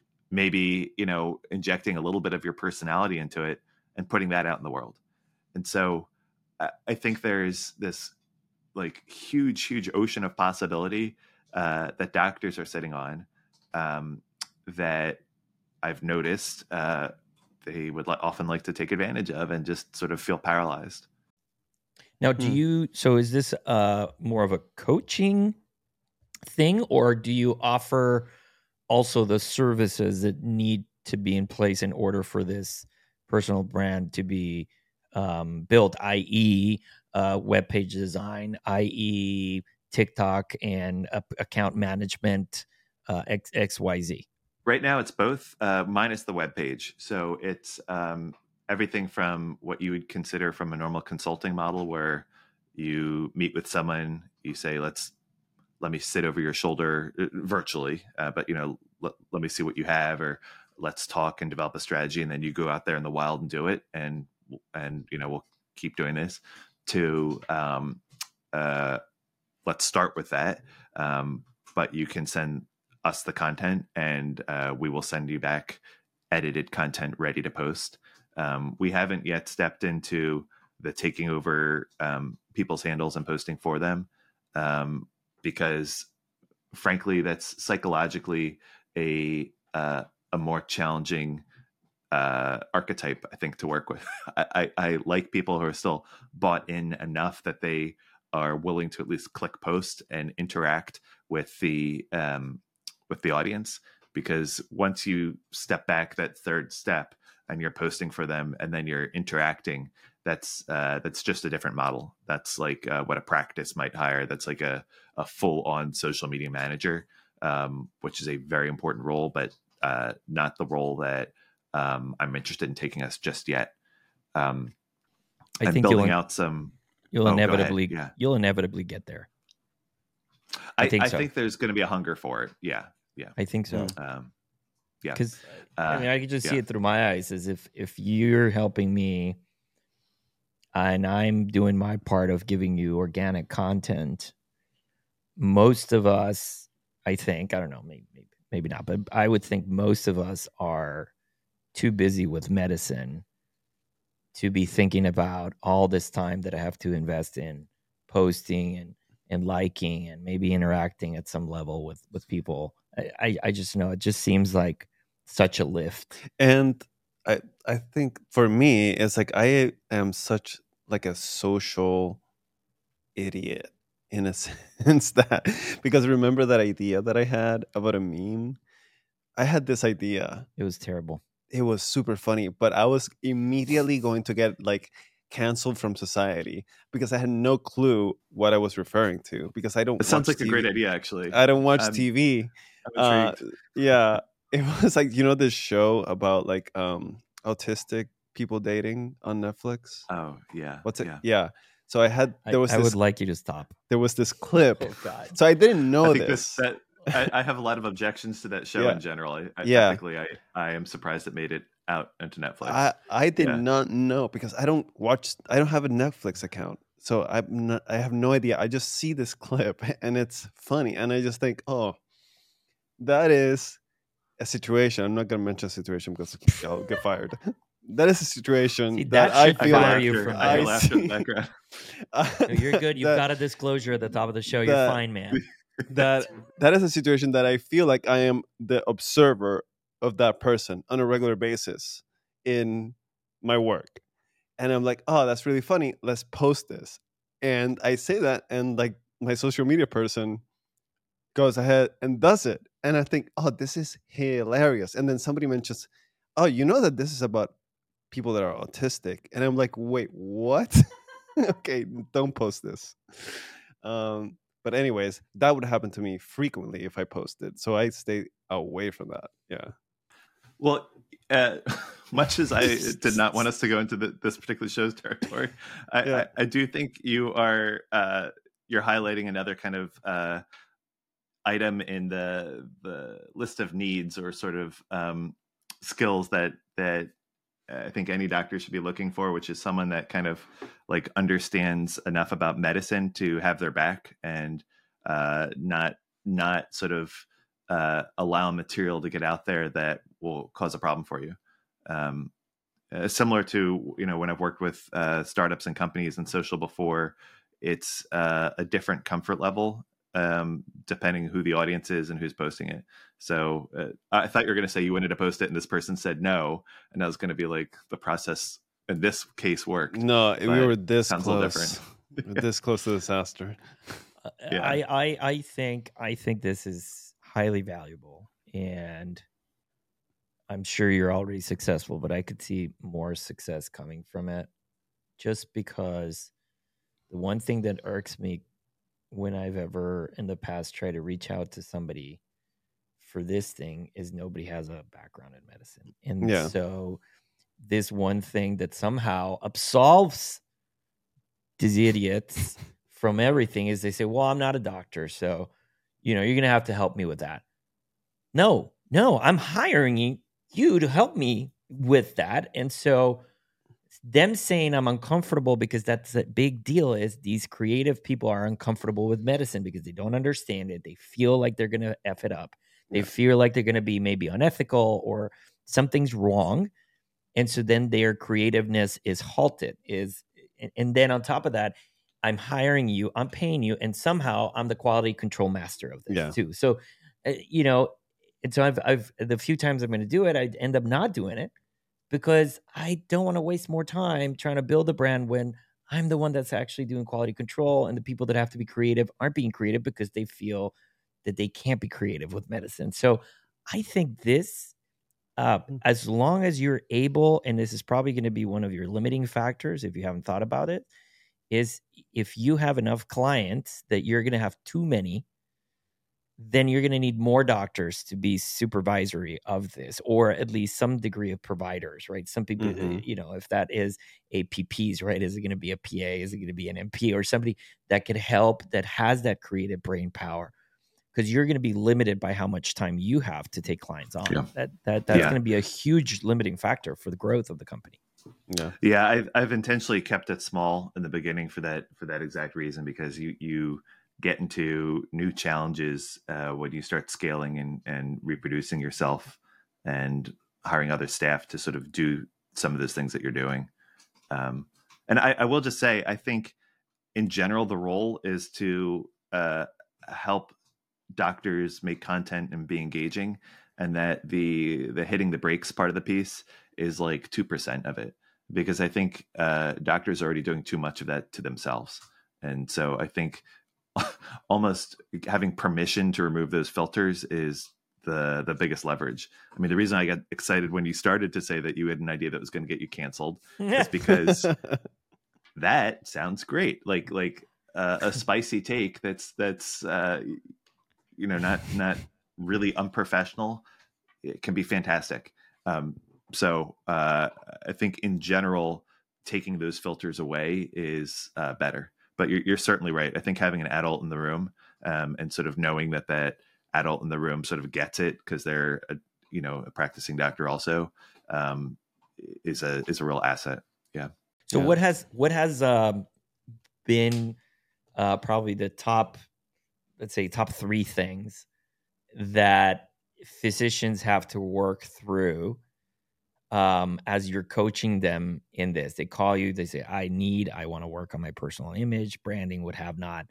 maybe, you know, injecting a little bit of your personality into it and putting that out in the world. And so uh, I think there's this like huge, huge ocean of possibility uh, that doctors are sitting on um, that I've noticed uh, they would li- often like to take advantage of and just sort of feel paralyzed. Now, do Hmm. you? So, is this uh more of a coaching thing, or do you offer also the services that need to be in place in order for this personal brand to be um, built, that is, uh, web page design, that is, TikTok and uh, account management, uh, X, X Y Z? Right now, it's both, uh, minus the web page. So it's um, everything from what you would consider from a normal consulting model, where you meet with someone, you say, "Let's let me sit over your shoulder uh, virtually, uh, but you know, let, let me see what you have, or let's talk and develop a strategy," and then you go out there in the wild and do it, and and you know, we'll keep doing this. To um, uh, let's start with that, um, but you can send us the content and uh, we will send you back edited content ready to post. Um, we haven't yet stepped into the taking over um, people's handles and posting for them um, because frankly, that's psychologically a uh, a more challenging uh, archetype, I think, to work with. I, I, I like people who are still bought in enough that they are willing to at least click post and interact with the um, with the audience, because once you step back that third step and you're posting for them and then you're interacting, that's uh, that's just a different model. That's like uh, what a practice might hire. That's like a, a full on social media manager, um, which is a very important role, but uh, not the role that um, I'm interested in taking us just yet. Um, I I'm think building you'll, out some. you'll oh, go ahead. inevitably Yeah. you'll inevitably get there. I, I think I so. think there's going to be a hunger for it. Yeah, yeah, I think so. um, yeah. Because Uh, I mean, I can just see yeah. it through my eyes. As if if you're helping me, and I'm doing my part of giving you organic content, most of us, I think, I don't know, maybe, maybe maybe not, but I would think most of us are too busy with medicine to be thinking about all this time that I have to invest in posting and, and liking and maybe interacting at some level with, with people. I, I, I just know it just seems like such a lift. And I I think for me, it's like I am such like a social idiot in a sense that, because remember that idea that I had about a meme? I had this idea. It was terrible. It was super funny, but I was immediately going to get like canceled from society because I had no clue what I was referring to, because I don't It sounds watch like a T V. great idea, actually. I don't watch I'm- T V. I'm Uh, intrigued. yeah, it was like, you know, this show about like um autistic people dating on Netflix. oh yeah. What's it? Yeah. Yeah. So I had I, there was I this would like you to stop. there was this clip. Oh, God. So I didn't know I think this. this, that I, I have a lot of objections to that show Yeah. in general. I, I, Yeah. Ethically, I, I am surprised it made it out into Netflix. I I did Yeah. not know, because I don't watch. I don't have a Netflix account, so I'm not, I have no idea. I just see this clip and it's funny, and I just think, oh, that is a situation. I'm not going to mention a situation because I'll get fired. That is a situation See, that, that I should I feel feel fire like you laughter. from I that. feel laughter in the see- background. No, you're good. You've that, got a disclosure at the top of the show. You're that- fine, man. that that is a situation that I feel like I am the observer of that person on a regular basis in my work. And I'm like, oh, that's really funny. Let's post this. And I say that, and like my social media person goes ahead and does it. And I think, oh, this is hilarious. And then somebody mentions, oh, you know that this is about people that are autistic. And I'm like, wait, what? Okay, don't post this. Um, but anyways, that would happen to me frequently if I posted. So I stay away from that. Yeah. Well, uh, much as I did not want us to go into the, this particular show's territory, I, Yeah. I, I do think you are uh, you're highlighting another kind of uh, item in the the list of needs or sort of um, skills that that I think any doctor should be looking for, which is someone that kind of like understands enough about medicine to have their back and uh, not not sort of uh, allow material to get out there that will cause a problem for you. Um, uh, similar to, you know, when I've worked with uh, startups and companies and social before, it's uh, a different comfort level um, depending who the audience is and who's posting it. So uh, I thought you were going to say you wanted to post it and this person said no. And that was going to be like the process in this case worked. No, we but were this sounds a little close. different. We were this close to disaster. Uh, Yeah. I, I I think I think this is highly valuable, and I'm sure you're already successful, but I could see more success coming from it, just because the one thing that irks me when I've ever in the past tried to reach out to somebody for this thing is nobody has a background in medicine, and Yeah. so this one thing that somehow absolves these idiots from everything is they say, well, I'm not a doctor, so, you know, you're going to have to help me with that. No, no, I'm hiring you, you to help me with that. And so them saying I'm uncomfortable because that's a big deal is these creative people are uncomfortable with medicine because they don't understand it. They feel like they're going to F it up. They Yeah. feel like they're going to be maybe unethical or something's wrong. And so then their creativeness is halted. Is and- and then on top of that, I'm hiring you, I'm paying you, and somehow I'm the quality control master of this Yeah. too. So, uh, you know, and so I've, I've the few times I'm going to do it, I end up not doing it because I don't want to waste more time trying to build a brand when I'm the one that's actually doing quality control, and the people that have to be creative aren't being creative because they feel that they can't be creative with medicine. So I think this, uh, as long as you're able, and this is probably going to be one of your limiting factors if you haven't thought about it, is if you have enough clients that you're going to have too many, then you're going to need more doctors to be supervisory of this, or at least some degree of providers, right? Some people, Mhm. you know, if that is A P Ps, right? Is it going to be a P A? Is it going to be an M P or somebody that could help, that has that creative brain power? Because you're going to be limited by how much time you have to take clients on. Yeah. That that that's Yeah. going to be a huge limiting factor for the growth of the company. Yeah. Yeah, I've I've intentionally kept it small in the beginning for that for that exact reason, because you you get into new challenges uh, when you start scaling and, and reproducing yourself and hiring other staff to sort of do some of those things that you're doing. Um, and I, I will just say, I think in general, the role is to uh, help doctors make content and be engaging, and that the the hitting the brakes part of the piece is like two percent of it, because I think uh, doctors are already doing too much of that to themselves. And so I think almost having permission to remove those filters is the the biggest leverage. I mean, the reason I got excited when you started to say that you had an idea that was going to get you canceled is because that sounds great. Like like uh, a spicy take that's that's uh, you know not not really unprofessional. It can be fantastic. Um, so uh, I think in general, taking those filters away is uh, better. But you're, you're certainly right. I think having an adult in the room um, and sort of knowing that that adult in the room sort of gets it because they're a, you know a practicing doctor also um, is a is a real asset. Yeah. So Yeah. what has what has um, been uh, probably the top, let's say, top three things that physicians have to work through um, as you're coaching them in this? They call you, they say, I need, I want to work on my personal image, branding, what have not.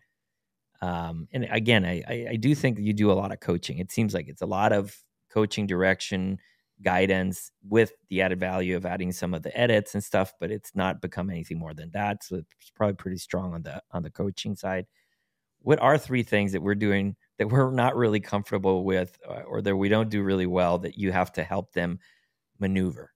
Um, and again, I, I, I do think that you do a lot of coaching. It seems like it's a lot of coaching, direction, guidance with the added value of adding some of the edits and stuff, but it's not become anything more than that. So it's probably pretty strong on the on the coaching side. What are three things that we're doing that we're not really comfortable with, or that we don't do really well, that you have to help them maneuver?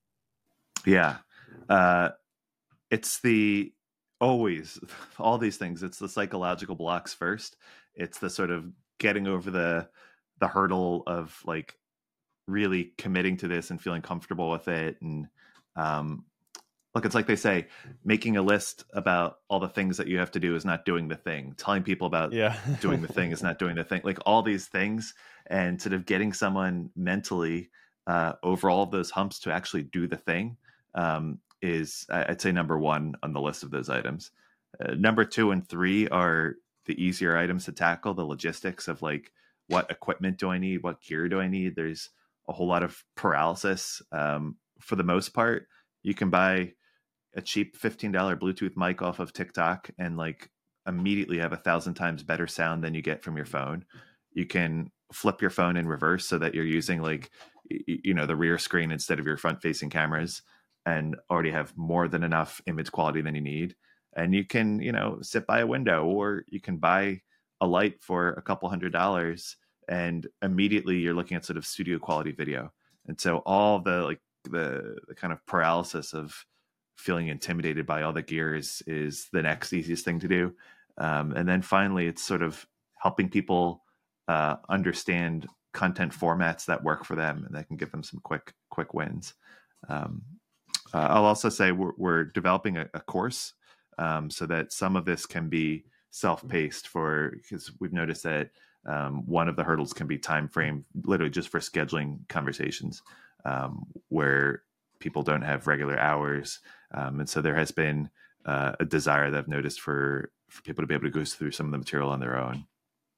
Yeah. Uh, it's the always all these things. It's the psychological blocks first. It's the sort of getting over the the hurdle of like really committing to this and feeling comfortable with it. And um, look, it's like they say, making a list about all the things that you have to do is not doing the thing. Telling people about Yeah. doing the thing is not doing the thing. Like all these things, and sort of getting someone mentally uh, over all of those humps to actually do the thing um, is, I'd say, number one on the list of those items. Uh, number two and three are the easier items to tackle, the logistics of like, what equipment do I need? What gear do I need? There's a whole lot of paralysis. Um, for the most part, you can buy a cheap fifteen dollars Bluetooth mic off of TikTok and like immediately have a thousand times better sound than you get from your phone. You can flip your phone in reverse so that you're using like, you know, the rear screen instead of your front facing cameras, and already have more than enough image quality than you need. And you can, you know, sit by a window, or you can buy a light for a couple hundred dollars, and immediately you're looking at sort of studio quality video. And so all the like the, the kind of paralysis of feeling intimidated by all the gear is, is the next easiest thing to do. Um, and then finally, it's sort of helping people uh, understand content formats that work for them and that can give them some quick, quick wins. Um, uh, I'll also say we're, we're developing a, a course um, so that some of this can be self-paced, for because we've noticed that um, one of the hurdles can be time frame, literally just for scheduling conversations um, where people don't have regular hours. Um, and so there has been uh, a desire that I've noticed for, for people to be able to go through some of the material on their own.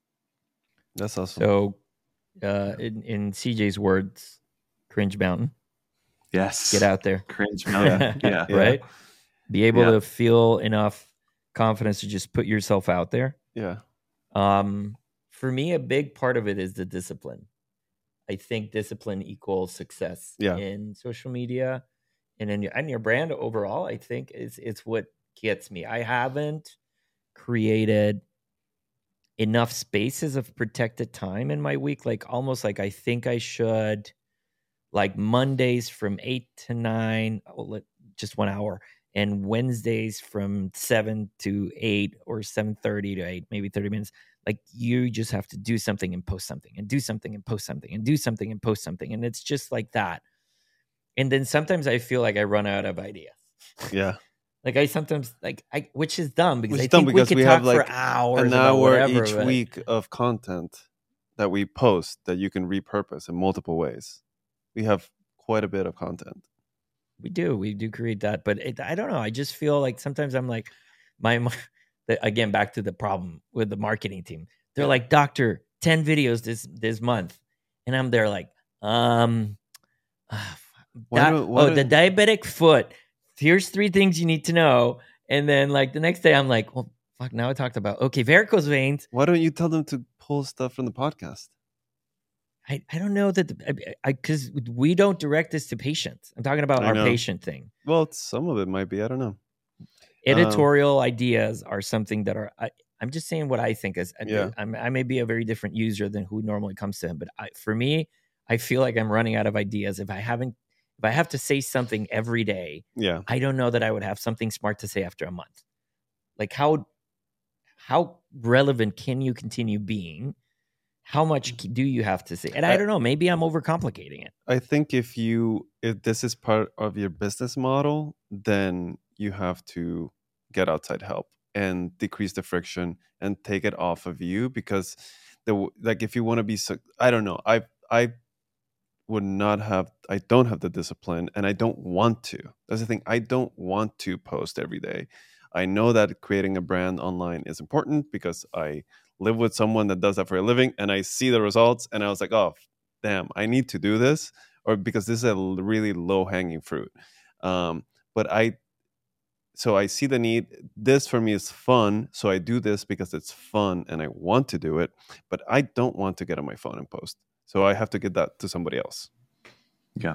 That's awesome. So uh, in, in C J's words, cringe mountain, Yes. get out there. Cringe mountain. Yeah. Yeah. Right? Be able Yeah. to feel enough confidence to just put yourself out there. Yeah. Um, for me, a big part of it is the discipline. I think discipline equals success Yeah. in social media and in your, and your brand overall. I think is it's what gets me. I haven't created enough spaces of protected time in my week. Like almost like I think I should, like Mondays from eight to nine, oh, let- just one hour, and Wednesdays from seven to eight or seven thirty to eight, maybe thirty minutes. Like you just have to do something and post something and do something and post something and do something and post something. And it's just like that. And then sometimes I feel like I run out of ideas. Yeah. Like I sometimes like I, which is dumb because Which I is dumb think because we could we talk have, like, for hours An about hour whatever, each but- week of content that we post that you can repurpose in multiple ways. We have quite a bit of content. We do, we do create that, but it, I don't know. I just feel like sometimes I'm like, my, my the, again, back to the problem with the marketing team. They're like, doctor, ten videos this this month. And I'm there like, um, uh, Why di- don't- why oh, the don't- diabetic foot. Here's three things you need to know. And then like the next day I'm like, well, fuck, now I talked about, okay, varicose veins. Why don't you tell them to pull stuff from the podcast? I, I don't know that, the, I because we don't direct this to patients. I'm talking about I our know. patient thing. Well, some of it might be. I don't know. Editorial ideas are something that are, I, I'm just saying what I think is, Yeah. I'm, I may be a very different user than who normally comes to him, but I, for me, I feel like I'm running out of ideas. If I haven't, if I have to say something every day, Yeah. I don't know that I would have something smart to say after a month. Like how, how relevant can you continue being? How much do you have to say? And I, I- don't know, maybe I'm overcomplicating it. I think if you if this is part of your business model, then you have to get outside help and decrease the friction and take it off of you, because the like if you want to be so, I don't know, I I would not have I don't have the discipline, and I don't want to. That's the thing. I don't want to post every day. I know that creating a brand online is important because I live with someone that does that for a living, and I see the results, and I was like, oh damn, I need to do this, or because this is a l- really low hanging fruit. Um, but I, so I see the need. This for me is fun, so I do this because it's fun and I want to do it. But I don't want to get on my phone and post, so I have to get that to somebody else. Yeah.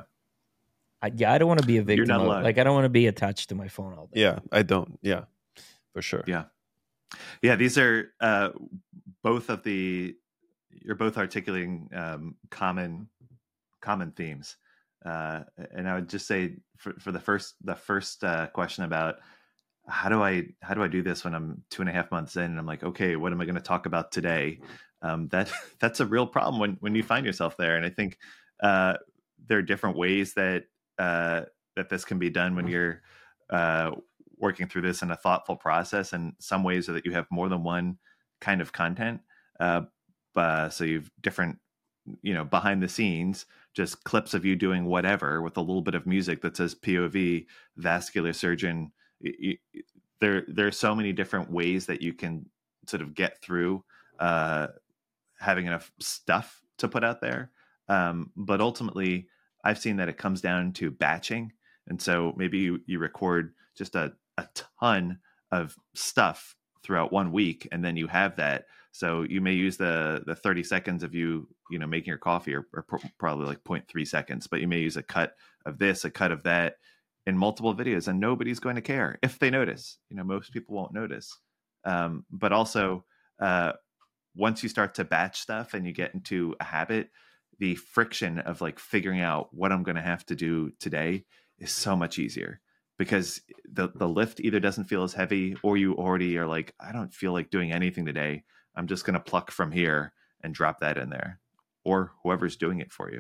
I, yeah, I don't want to be a victim. not Of, alone. like I don't want to be attached to my phone all day. Yeah, I don't. Yeah, for sure. Yeah. Yeah. These are uh, both of the, you're both articulating um, common, common themes. Uh, and I would just say for, for the first, the first uh, question about how do I, how do I do this when I'm two and a half months in and I'm like, okay, what am I going to talk about today? Um, that that's a real problem when, when you find yourself there. And I think uh, there are different ways that, uh, that this can be done when you're uh, working through this in a thoughtful process. And some ways are that you have more than one kind of content. Uh, uh, so you've different, you know, behind the scenes, just clips of you doing whatever with a little bit of music that says P O V, vascular surgeon. You, you, there, there are so many different ways that you can sort of get through uh, having enough stuff to put out there. Um, but ultimately, I've seen that it comes down to batching. And so maybe you, you record just a, a ton of stuff throughout one week, and then you have that. So you may use the the thirty seconds of you, you know, making your coffee, or, or pr- probably like zero point three seconds, but you may use a cut of this, a cut of that in multiple videos, and nobody's going to care if they notice. You know, most people won't notice. Um, but also, uh, once you start to batch stuff and you get into a habit, the friction of like figuring out what I'm going to have to do today is so much easier, because the the lift either doesn't feel as heavy, or you already are like, I don't feel like doing anything today. I'm just going to pluck from here and drop that in there, or whoever's doing it for you.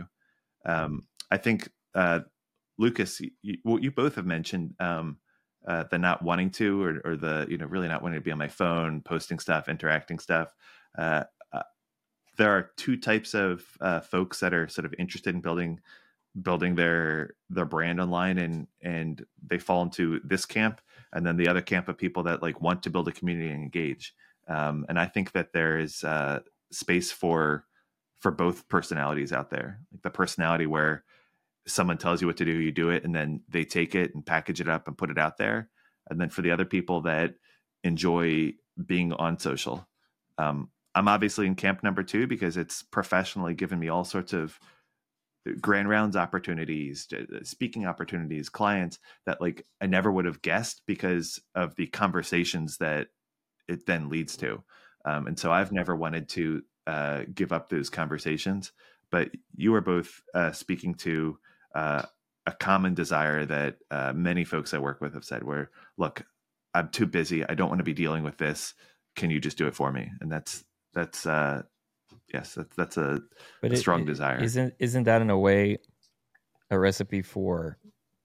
Um, I think, uh, Lucas, you, well, you both have mentioned um, uh, the not wanting to, or, or the, you know, really not wanting to be on my phone, posting stuff, interacting stuff. Uh, uh, there are two types of uh, folks that are sort of interested in building building their their brand online, and and they fall into this camp, and then the other camp of people that like want to build a community and engage. Um, and I think that there is uh, space for for both personalities out there. Like the personality where someone tells you what to do, you do it, and then they take it and package it up and put it out there. And then for the other people that enjoy being on social, um, I'm obviously in camp number two, because it's professionally given me all sorts of grand rounds opportunities, speaking opportunities, clients that like I never would have guessed because of the conversations that it then leads to. Um, and so I've never wanted to uh, give up those conversations, but you are both uh, speaking to uh, a common desire that uh, many folks I work with have said, where, look, I'm too busy. I don't want to be dealing with this. Can you just do it for me? And that's, that's, uh, yes, that's, that's a, But a it- strong it- desire. Isn't isn't that in a way a recipe for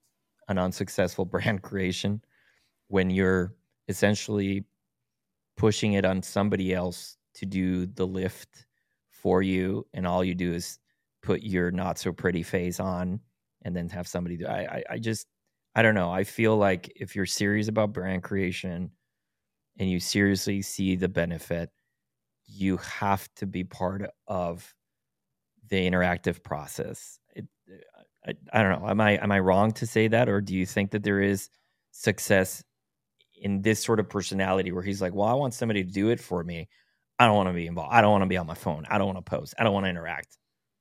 an unsuccessful brand creation, when you're essentially pushing it on somebody else to do the lift for you, and all you do is put your not so pretty face on and then have somebody do I, I I just I don't know. I feel like if you're serious about brand creation and you seriously see the benefit, you have to be part of the interactive process. It, I, I don't know. Am I am I wrong to say that, or do you think that there is success in this sort of personality where he's like, well, I want somebody to do it for me. I don't want to be involved. I don't want to be on my phone. I don't want to post. I don't want to interact.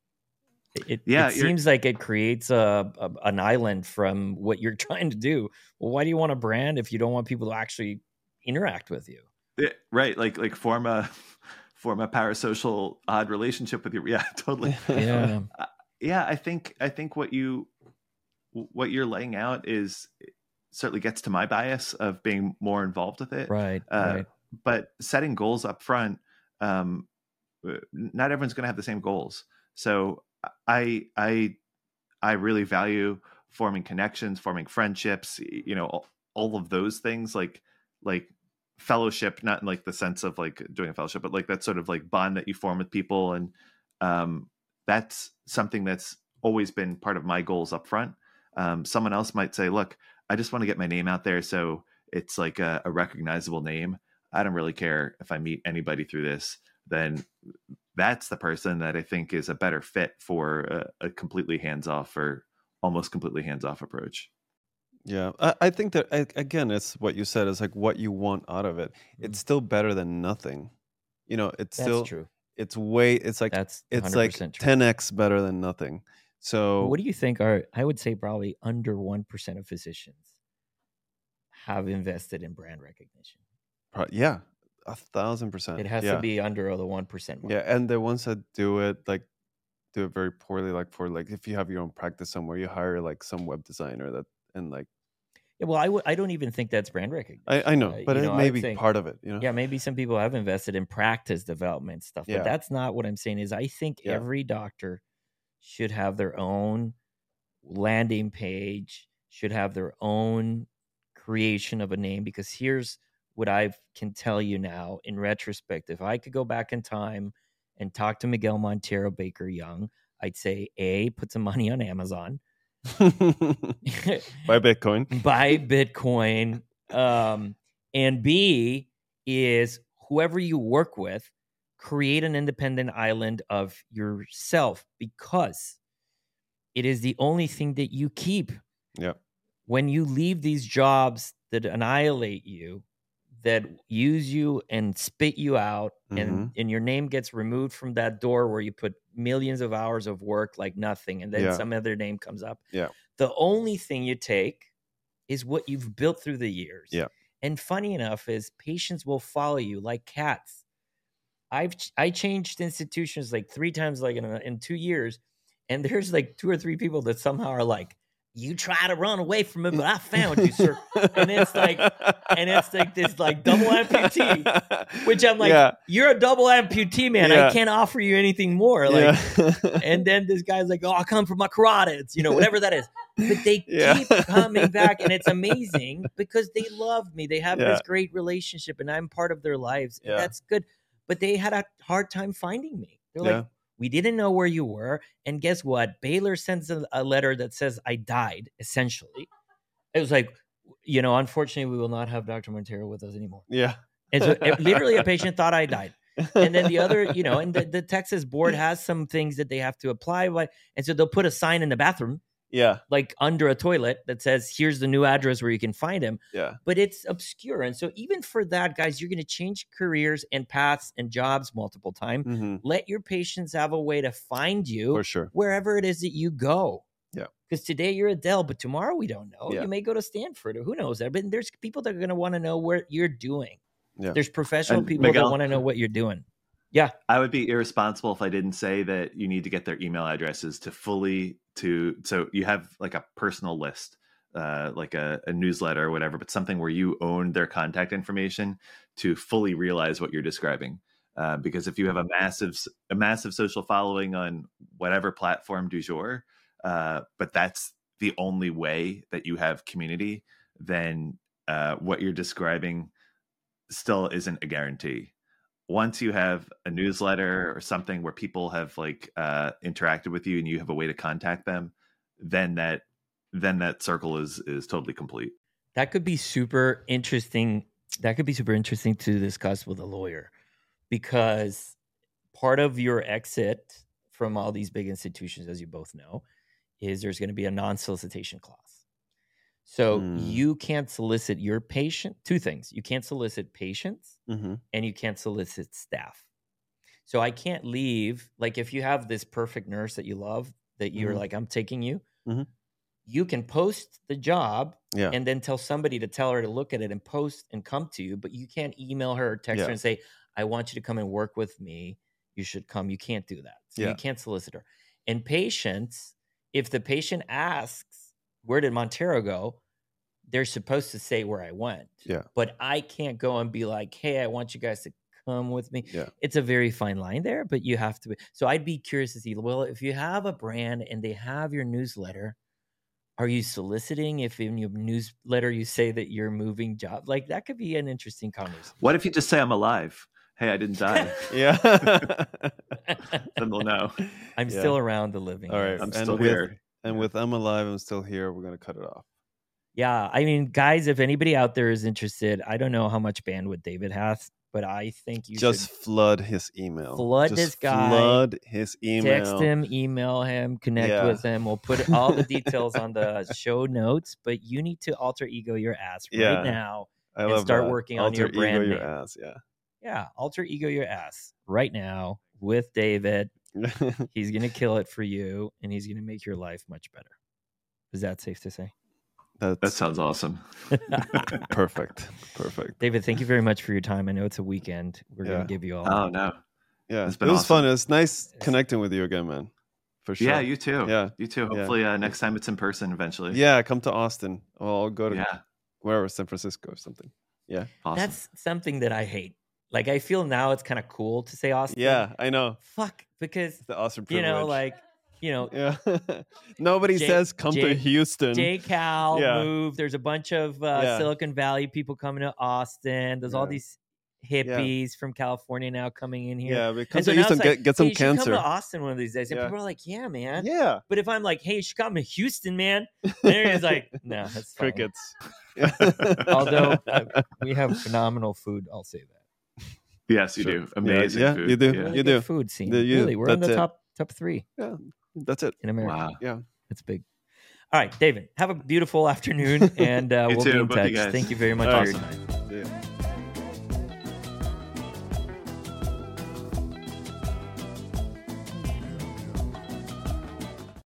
It, Yeah, it you're- seems like it creates a, a an island from what you're trying to do. Well, why do you want a brand if you don't want people to actually interact with you? Yeah, right. Like like form a form a parasocial odd relationship with your yeah, totally. Yeah. Uh, yeah, I think I think what you what you're laying out is certainly gets to my bias of being more involved with it. Right. Uh, right. But setting goals up front, um, not everyone's going to have the same goals. So I I I really value forming connections, forming friendships, you know, all, all of those things, like like fellowship, not in like the sense of like doing a fellowship, but like that sort of like bond that you form with people. And um, that's something that's always been part of my goals up front. Um, someone else might say, look, I just want to get my name out there so it's like a, a recognizable name. I don't really care if I meet anybody through this. Then that's the person that I think is a better fit for a, a completely hands-off or almost completely hands-off approach. Yeah, I, I think that I, again, it's what you said. It's like what you want out of it. It's still better than nothing. You know, it's That's still true. it's way. It's like That's it's like one hundred percent true. ten x better than nothing. So What do you think are, I would say probably under one percent of physicians have invested in brand recognition. pro- yeah, a thousand percent. It has yeah. to be under the one percent mark. Yeah, and the ones that do it like do it very poorly. Like for like if you have your own practice somewhere, you hire like some web designer that and like Yeah, well, I w- I don't even think that's brand recognition. I, I know, Uh, but you it know, may I'd be say- part of it. You know. Yeah, maybe some people have invested in practice development stuff, but Yeah. that's not what I'm saying. Is I think Yeah. every doctor should have their own landing page, should have their own creation of a name. Because here's what I can tell you now in retrospect: if I could go back in time and talk to Miguel Montero Baker Young, I'd say, A, put some money on Amazon, Buy Bitcoin. buy Bitcoin, um, and B is whoever you work with, create an independent island of yourself, because it is the only thing that you keep. Yeah. When you leave these jobs that annihilate you, that use you and spit you out, and, Mhm. and your name gets removed from that door where you put millions of hours of work like nothing, and then Yeah. some other name comes up. Yeah. The only thing you take is what you've built through the years. Yeah. And funny enough is patients will follow you like cats. I've ch- I changed institutions like three times like in, a, in two years. And there's like two or three people that somehow are like, you try to run away from it, but I found you, sir. And it's like, and it's like this like double amputee, which I'm like, Yeah. you're a double amputee, man. Yeah. I can't offer you anything more. Like, yeah. and then this guy's like, oh, I come from my carotids, you know, whatever that is. But they Yeah. keep coming back, and it's amazing because they love me. They have Yeah. this great relationship, and I'm part of their lives. And Yeah. that's good. But they had a hard time finding me. They're Yeah. like, we didn't know where you were. And guess what? Baylor sends a, a letter that says I died, essentially. It was like, you know, unfortunately, we will not have Doctor Montero with us anymore. Yeah. And so it- literally a patient thought I died. And then the other, you know, and the, the Texas board has some things that they have to apply. By, and so they'll put a sign in the bathroom, Yeah. like under a toilet, that says, here's the new address where you can find him. Yeah. But it's obscure. And so even for that, guys, you're going to change careers and paths and jobs multiple times. hmm Let your patients have a way to find you For sure. wherever it is that you go. Yeah. Because today you're at Dell, but tomorrow we don't know. Yeah. You may go to Stanford, or who knows that. But there's people that are going to want to know what you're doing. Yeah. There's professional And people that Miguel- want to know what you're doing. Yeah. I would be irresponsible if I didn't say that you need to get their email addresses to fully to so you have like a personal list, uh, like a, a newsletter or whatever, but something where you own their contact information to fully realize what you're describing. Uh, because if you have a massive a massive social following on whatever platform du jour, uh, but that's the only way that you have community, then uh, what you're describing still isn't a guarantee. Once you have a newsletter or something where people have like uh, interacted with you and you have a way to contact them, then that then that circle is is totally complete. That could be super interesting that could be super interesting to discuss with a lawyer, because part of your exit from all these big institutions, as you both know, is there's going to be a non-solicitation clause. So Mm. you can't solicit your patient. Two things. You can't solicit patients Mm-hmm. and you can't solicit staff. So I can't leave. Like if you have this perfect nurse that you love, that you're Mhm. like, I'm taking you, Mhm. you can post the job Yeah. and then tell somebody to tell her to look at it and post and come to you, but you can't email her or text Yeah. her and say, I want you to come and work with me. You should come. You can't do that. So Yeah. you can't solicit her. And patients, if the patient asks, where did Montero go? They're supposed to say where I went. Yeah. But I can't go and be like, hey, I want you guys to come with me. Yeah. It's a very fine line there, but you have to be. So I'd be curious to see, well, if you have a brand and they have your newsletter, are you soliciting if in your newsletter you say that you're moving job? Like that could be an interesting conversation. What if you just say I'm alive? Hey, I didn't die. Yeah. Then they'll know. I'm Yeah. still around the living. All right. yes. I'm And still with, here. And with I'm alive, I'm still here. We're gonna cut it off. Yeah. I mean, guys, if anybody out there is interested, I don't know how much bandwidth David has, but I think you Just should flood his email. Flood Just this guy. Flood his email. text him, email him, connect Yeah. with him. We'll put all the details on the show notes, but you need to alter ego your ass right Yeah. now. I and love start that. working on Alter your brand ego your name. ass. Yeah. Yeah. Alter ego your ass right now with David. He's going to kill it for you and he's going to make your life much better. Is that safe to say? That's That sounds awesome. perfect. Perfect. David, thank you very much for your time. I know it's a weekend. We're Yeah. going to give you all. Oh no. Yeah. It's It been was awesome. fun. It's nice connecting with you again, man. For sure. Yeah, you too. Yeah. You too. Yeah. Hopefully uh, next time it's in person eventually. Yeah, come to Austin. Or I'll go to Yeah. wherever, San Francisco or something. Yeah. Awesome. That's something that I hate. Like, I feel now it's kind of cool to say Austin. Yeah, I know. Fuck, because, It's the Austin you privilege. know, like, you know, yeah. Nobody Jay- says come Jay- to Houston. J Cal Yeah. moved. There's a bunch of uh, Yeah. Silicon Valley people coming to Austin. There's all Yeah. these hippies from California now coming in here. Yeah, but come And so to now Houston, it's like, get, get some hey, you should cancer. come to Austin one of these days. And Yeah. people are like, yeah, man. Yeah. But if I'm like, hey, you should come to Houston, man. And everyone's like, no, that's fine. Crickets. Although uh, we have phenomenal food, I'll say that. Yes, you Sure. do. Amazing yeah, food. you do. Yeah. Really You good do. food scene. The- you- really, we're in that's the it. top top three Yeah, that's it. in America. Wow. Yeah. It's big. All right, David, have a beautiful afternoon, and uh, You we'll too. be in Both you touch. guys. Thank you very much All for right. your time. Yeah.